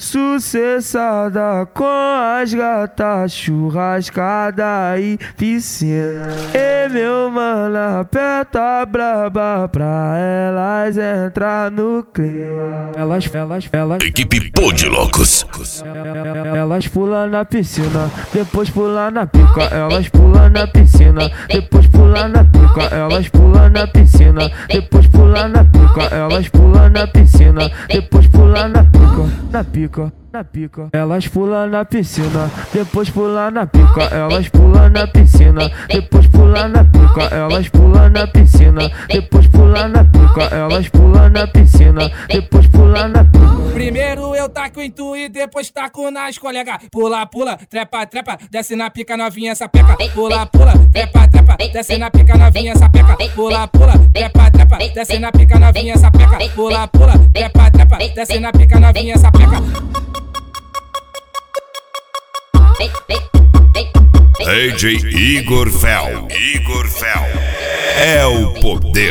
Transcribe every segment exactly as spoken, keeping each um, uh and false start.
Sucessada com as gatas, churrascada e piscina. E meu mano aperta braba pra elas entrar no clima. Elas, elas, elas. Equipe Pô de Loucos. Elas pulam na piscina, depois pulam na pica. Elas pulam na piscina, depois pulam na pica. Elas pulam na piscina, depois pulam na pica. Elas pulam na piscina, depois pulam na pica. Na pica, na pica. Elas pulam na piscina, depois pulam na pica. Elas pulam na piscina, depois pulam na pica. Elas pulam na piscina, depois pulam na pica. Elas pulam na piscina, depois pulam na pica. Primeiro eu taco em tu e depois taco nas colega. Pula, pula, trepa, trepa, desce na pica novinha essa peca. Pula, pula, trepa, trepa, desce na pica novinha essa peca. Pula, pula, trepa, trepa, desce na pica novinha essa peca. Pula, pula, trepa, trepa, desce na pica novinha essa peca. D J Igor Fel. Igor Fel. É o poder.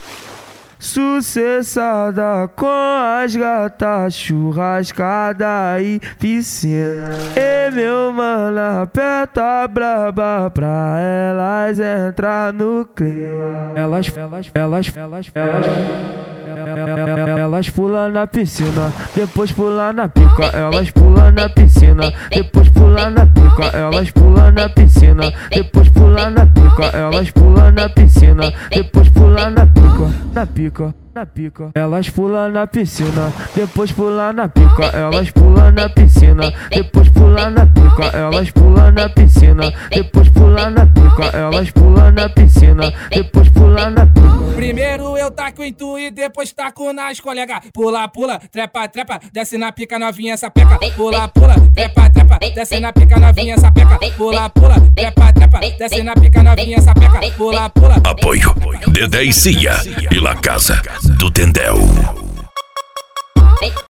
Sucessada com as gatas, churrascada e piscina. E meu mano aperta braba pra elas entrar no clima. Elas, elas, elas, elas, elas. Elas pulam na piscina, depois pulam na pica. Elas pulam na piscina, depois pulam na pica. Elas pulam na piscina, depois pulam na pica. Elas pulam na piscina, depois pulam na pica. Na pica, na pica. Elas pulam na piscina, depois pulam na pica. Elas pulam na piscina, depois pulam na pica. Elas pulam na piscina, depois pulam na pica. Elas pulam na piscina, depois pulam na pica. Primeiro eu taco em tu e depois taco nas colega. Pula, pula, trepa, trepa, desce na pica novinha essa peca. Pula, pula, trepa, trepa, desce na pica novinha essa peca. Pula, pula, trepa, trepa, desce na pica novinha essa peca. Pula, pula. Apoio Dedé e Cia e La Casa do Tendel.